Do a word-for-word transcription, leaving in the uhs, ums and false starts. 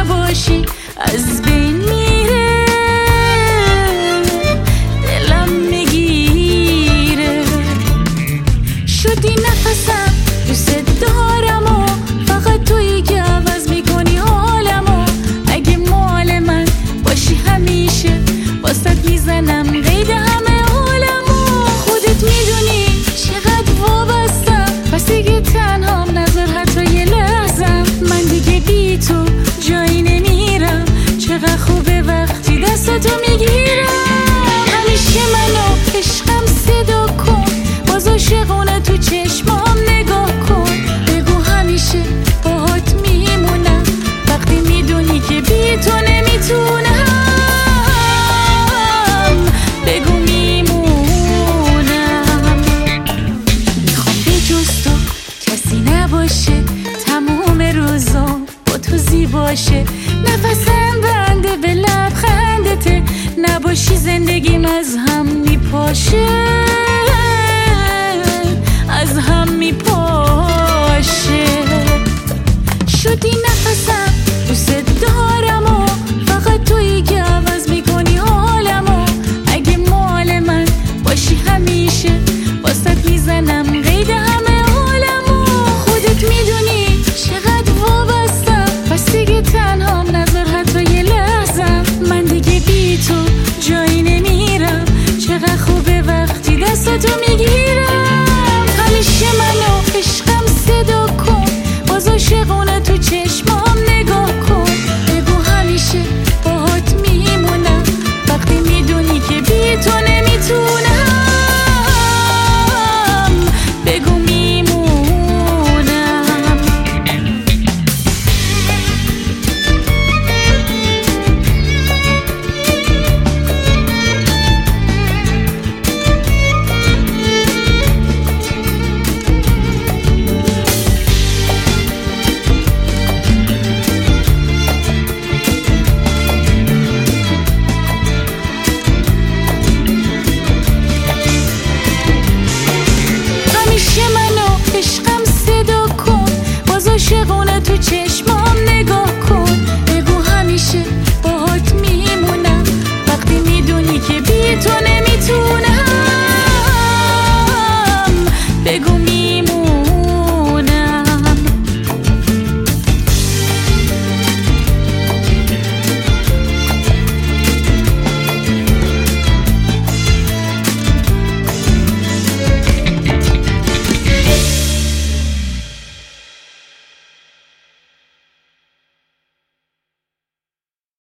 نباشی از بین میره، دلم میگیره. شدی نفسم، دوست دارم و فقط تویی که عوض میکنی حالمو. اگه مال من باشی همیشه واسط میزنم قید همه حالمو. خودت میدونی چقدر وابستم، پس دیگه تنهام نذار حتی یه لحظم. من دیگه بی تو جایی نمیرم، چقدر خوبه وقتی دستاتو میگیرم. همیشه منو عشقم صدا کن، باز عاشقونه تو چشمام نگاه کن. بگو همیشه باهات میمونم، وقتی میدونی که بی تو نمیتونم. بگو میمونم. میخوام به جز تو کسی نباشه، تموم روزم با تو زیباشه. نفسم بنده به لبخندته، نباشی زندگیم از هم میپاشه، از هم میپاشه. شدی نفسم